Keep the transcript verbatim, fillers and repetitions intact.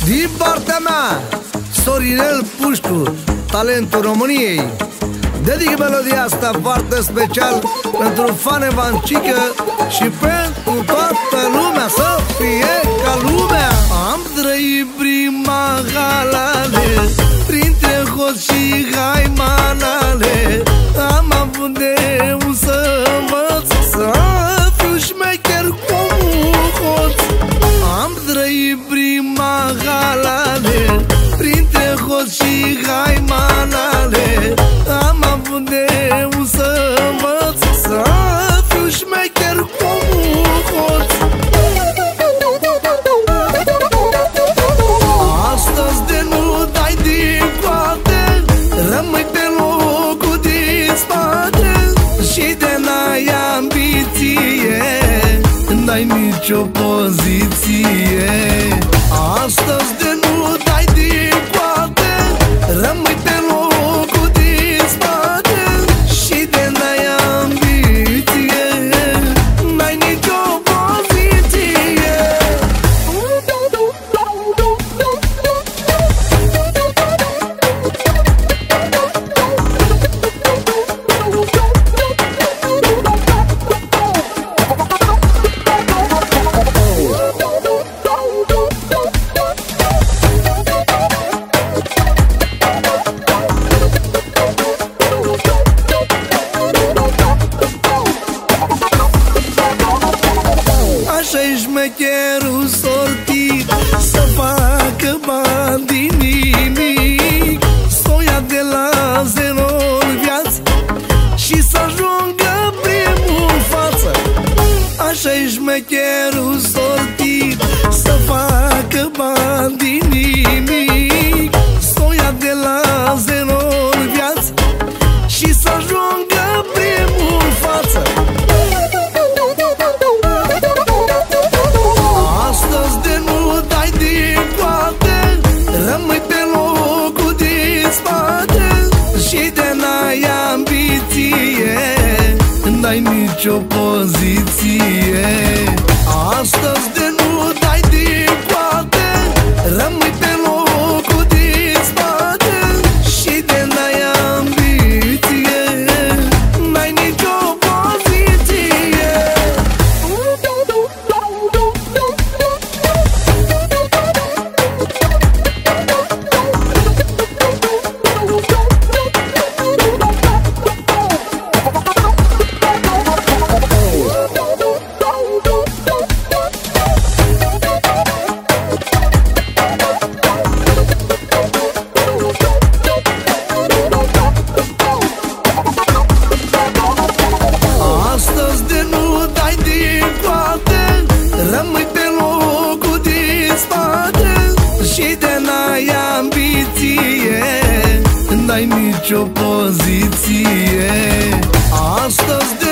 Din partea mea, Sorinel Pușcu, talentul României, dedic melodia asta foarte special pentru Fane Vancică și pentru toată lumea, să fie ca lumea. Am trăit prima halale printre hoți și haimanale. Am avut de un să învăț să fiu șmecher cu un hoț. Am trăit prima halale printre hoți și haimanale. Am avut de un să învăț să fiu șmecher cu un hoț. Astăzi de nu dai din coate, rămâi pe locul din spate și de n-ai ambiție, n-ai nicio poziție. Astăzi de nu dai din coate, rămâi pe locul din spate și de n-ai ambiție, n-ai nicio poziție. Așa-i șmecherul sortit, să facă bani din nimic, s-o ia de la zero în viață și să ajungă primul în față. Așa-i șmecherul sortit, să facă bani din nimic, s-o ia de la zero în viață și să ajungă primul în față. Astăzi de nu dai din coate, rămâi pe locul din spate și de n-ai ambiție, n-ai nicio poziție. Astăzi de nu dai din coate, rămâi pe locul din spate și de n-ai ambiție, n-ai nicio poziție. Astăzi de nu dai din coate, rămâi pe locul din spate și de n-ai ambiție, n-ai nicio poziție. Astăzi de